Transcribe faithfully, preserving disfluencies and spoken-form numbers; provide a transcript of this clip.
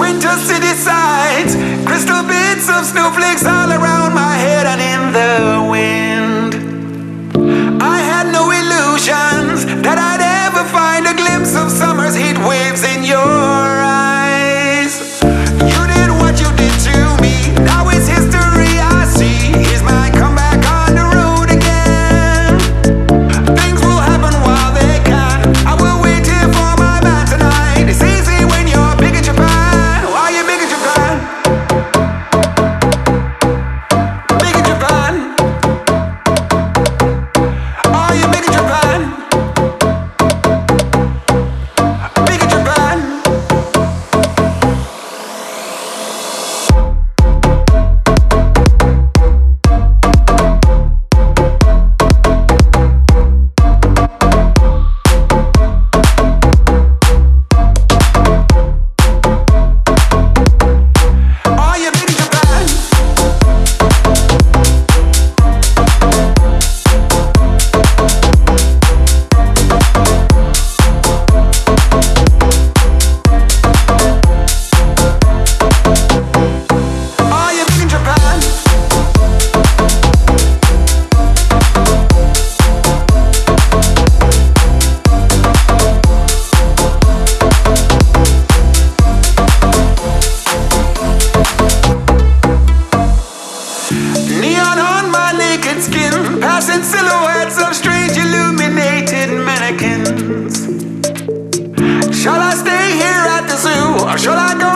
Winter city sights, crystal bits of snowflakes all around my head and in the wind. I had no illusions that I'd ever find a glimpse of summer's heat waves in your eyes. You did what you did to me, now it's history I see. Here's my comeback on the road again. Things will happen while they can. I will wait here for my man tonight. It's easy when you're big in Japan. Why are you big in Japan? Big in Japan. Are you big in Japan? Big in Japan. Are you big in Japan? Are you big in Japan? Neon on my naked skin, passing silhouettes of strange illuminated mannequins. Shall I stay here at the zoo, or shall I go